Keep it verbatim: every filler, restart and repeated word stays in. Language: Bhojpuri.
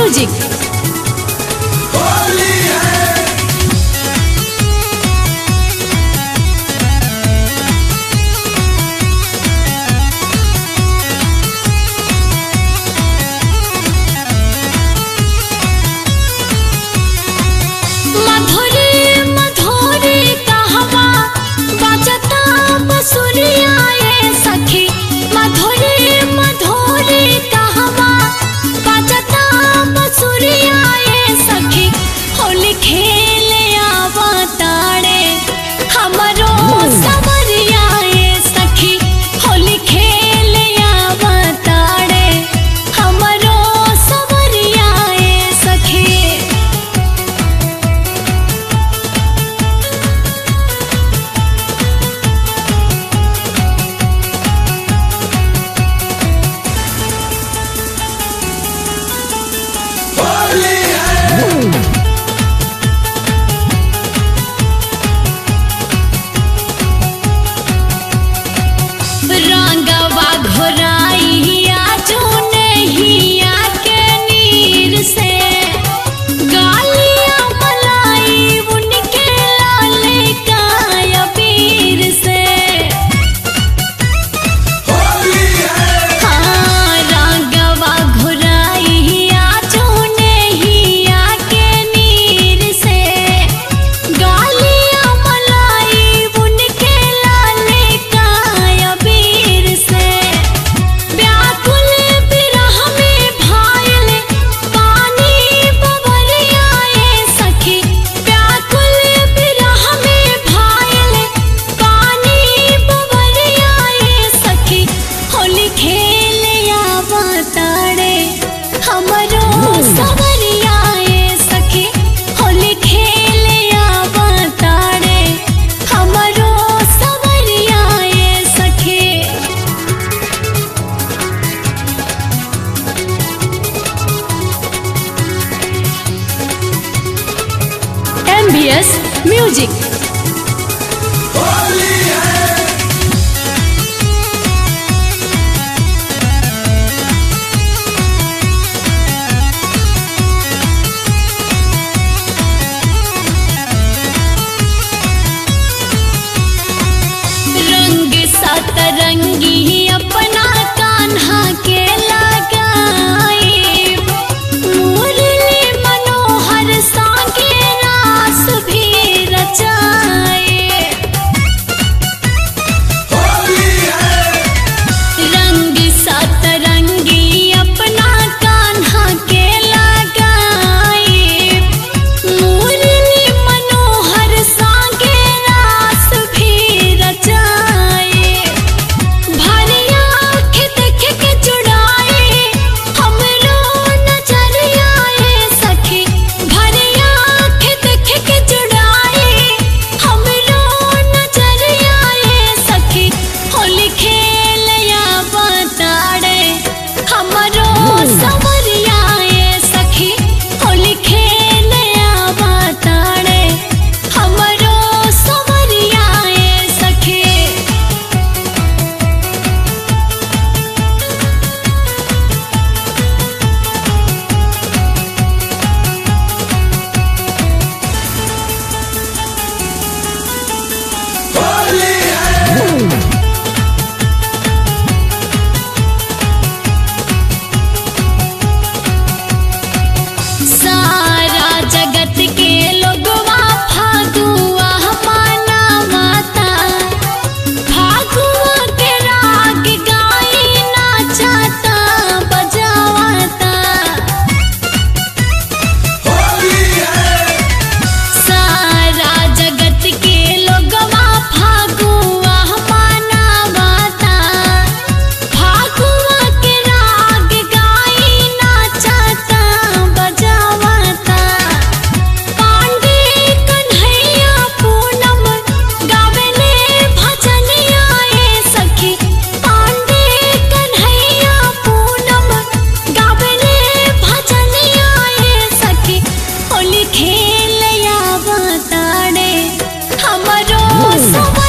Music. M B S music. रंग सतरंगी अपना कान्हा के लगाए, मुरली मनोहर सांगे रास भी रचाए। रंग सतरंगी अपना कान्हा के लगाए, मुरली मनोहर सांगे रास भी रचाए। भरिया के देख के जुड़ाए हमरो नजरिया ए सखी, भरिया के देख के जुड़ाए हमरो नजरिया ए सखी। होली खेलया बताड़े हमरो सवरिया ए सखी, होली खेलया बताड़े हमरो सवरिया ए सखी। सारा जगत के लोगवा फागुआ मनावता, फागुआ के राग गाई नाचता बजावता। सारा जगत के लोगवा फागुआ मनावता, फागुआ के राग गाई नाचता बजावता। पांडे कन्हैया पूनम गावेले भजनिया ए सखी, पांडे कन्हैया पूनम गावेले भजनिया ए सखी। होली खेलया बताड़े हमरो सब